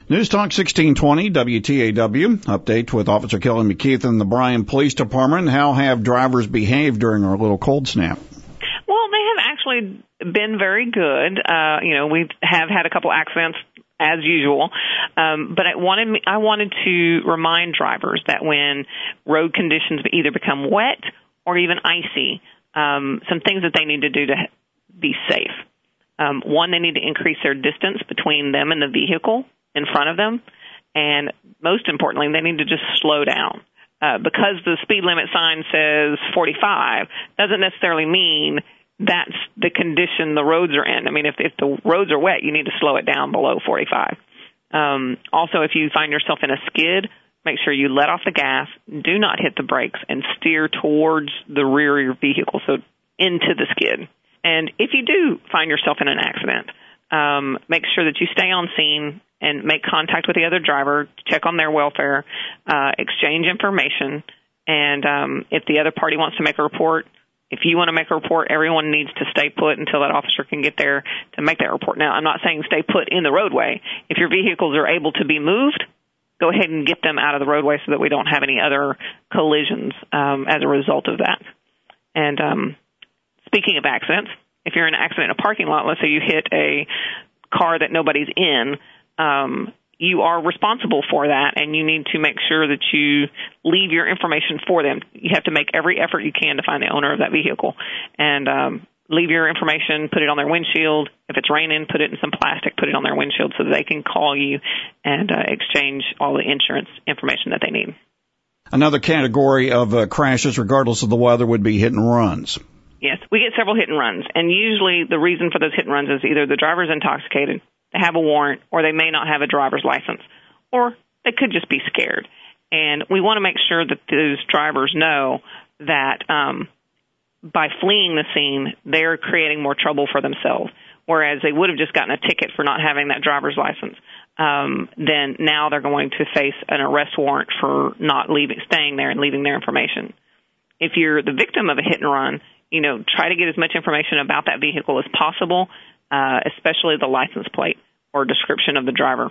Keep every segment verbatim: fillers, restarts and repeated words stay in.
News Talk sixteen twenty W T A W. Update with Officer Kelly McKeith in the Bryan Police Department. How have drivers behaved during our little cold snap? Well, they have actually been very good. Uh, you know, we have had a couple accidents as usual, um, but I wanted me, I wanted to remind drivers that when road conditions either become wet or even icy, um, some things that they need to do to be safe. Um, one, they need to increase their distance between them and the vehicle in front of them, and most importantly, they need to just slow down. Uh, because the speed limit sign says forty-five, doesn't necessarily mean that's the condition the roads are in. I mean, if, if the roads are wet, you need to slow it down below forty-five. Um, also, if you find yourself in a skid, make sure you let off the gas, do not hit the brakes, and steer towards the rear of your vehicle, so into the skid. And if you do find yourself in an accident, um, make sure that you stay on scene and make contact with the other driver, check on their welfare, uh, exchange information, and um, if the other party wants to make a report, if you want to make a report, everyone needs to stay put until that officer can get there to make that report. Now, I'm not saying stay put in the roadway. If your vehicles are able to be moved, go ahead and get them out of the roadway so that we don't have any other collisions um, as a result of that. And um, speaking of accidents, if you're in an accident in a parking lot, let's say you hit a car that nobody's in, um, you are responsible for that, and you need to make sure that you leave your information for them. You have to make every effort you can to find the owner of that vehicle, and um, leave your information, put it on their windshield. If it's raining, put it in some plastic, put it on their windshield so that they can call you and uh, exchange all the insurance information that they need. Another category of uh, crashes, regardless of the weather, would be hit and runs. Yes, we get several hit and runs, and usually the reason for those hit and runs is either the driver's intoxicated, they have a warrant, or they may not have a driver's license, or they could just be scared. And we want to make sure that those drivers know that um, by fleeing the scene, they're creating more trouble for themselves, whereas they would have just gotten a ticket for not having that driver's license. Um, then now they're going to face an arrest warrant for not leaving, staying there and leaving their information. If you're the victim of a hit and run, you know, try to get as much information about that vehicle as possible, uh, especially the license plate or description of the driver.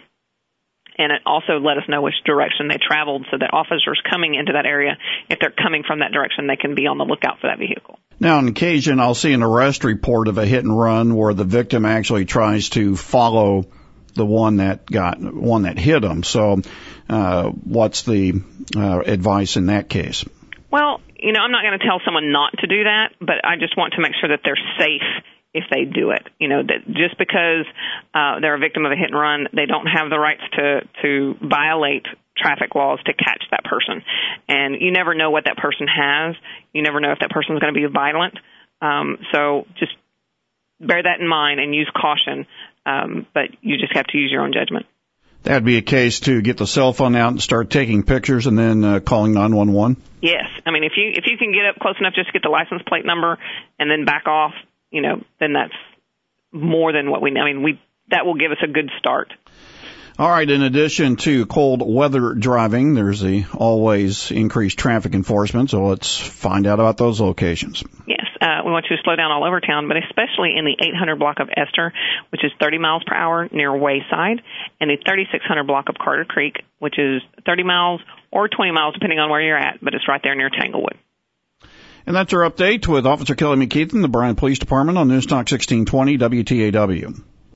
And it also let us know which direction they traveled so that officers coming into that area, if they're coming from that direction, they can be on the lookout for that vehicle. Now, on occasion, I'll see an arrest report of a hit and run where the victim actually tries to follow the one that got one that hit them. So uh, what's the uh, advice in that case? Well, you know, I'm not going to tell someone not to do that, but I just want to make sure that they're safe if they do it. You know, that just because uh, they're a victim of a hit and run, they don't have the rights to, to violate traffic laws to catch that person. And you never know what that person has. You never know if that person is going to be violent. Um, so just bear that in mind and use caution, um, but you just have to use your own judgment. That'd be a case to get the cell phone out and start taking pictures and then uh, calling nine one one? Yes. I mean, if you if you can get up close enough just to get the license plate number and then back off, you know, then that's more than what we – I mean, we that will give us a good start. All right. In addition to cold weather driving, there's the always increased traffic enforcement, so let's find out about those locations. Yes. Uh, we want you to slow down all over town, but especially in the eight hundred block of Esther, which is thirty miles per hour near Wayside, and the thirty-six hundred block of Carter Creek, which is thirty miles or twenty miles, depending on where you're at, but it's right there near Tanglewood. And that's our update with Officer Kelly McKeith in the Bryan Police Department on News Talk sixteen twenty W T A W.